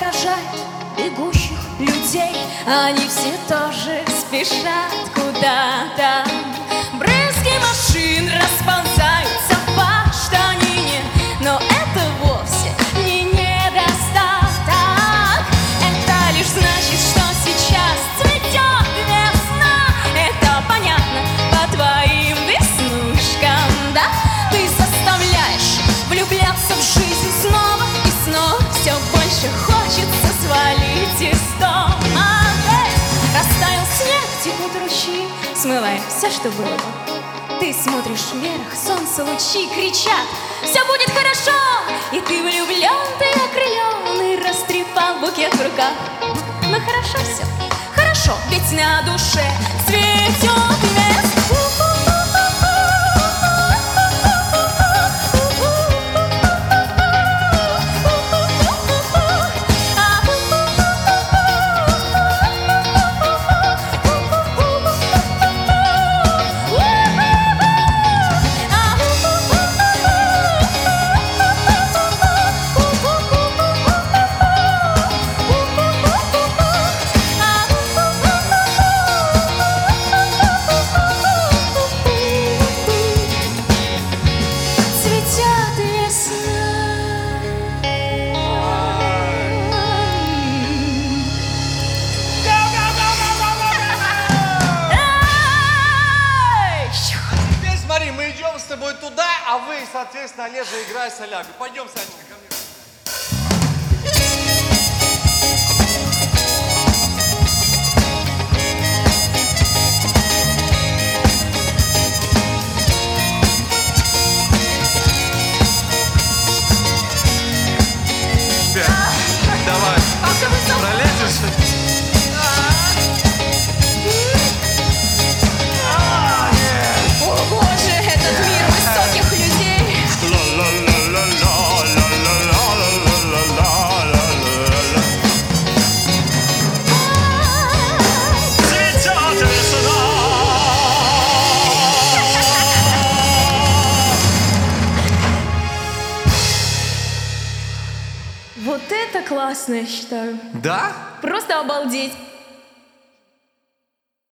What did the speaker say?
отражает бегущих людей. Они все тоже спешат куда-то. Брызги машин расползаются по штанине, но это вовсе не недостаток. Это лишь значит, что сейчас цветет весна. Это понятно по твоим веснушкам, да? Ты заставляешь влюбляться в жизнь снова и снова. Все больше хочется свалить из дома. Растаял снег, текут ручьи, смывая все, что было. Ты смотришь вверх, солнце лучи кричат: все будет хорошо! И ты влюблен, ты окрылен, и растрепал букет в руках. Ну хорошо все, хорошо, ведь на душе цветет весна. Туда, а вы, соответственно, Олежа, играй солягу. Пойдем, Санечка, ко мне. Давай. Пролезешь? О боже, этот мир высоких людей. Вот это классно, я считаю. Да? Просто обалдеть.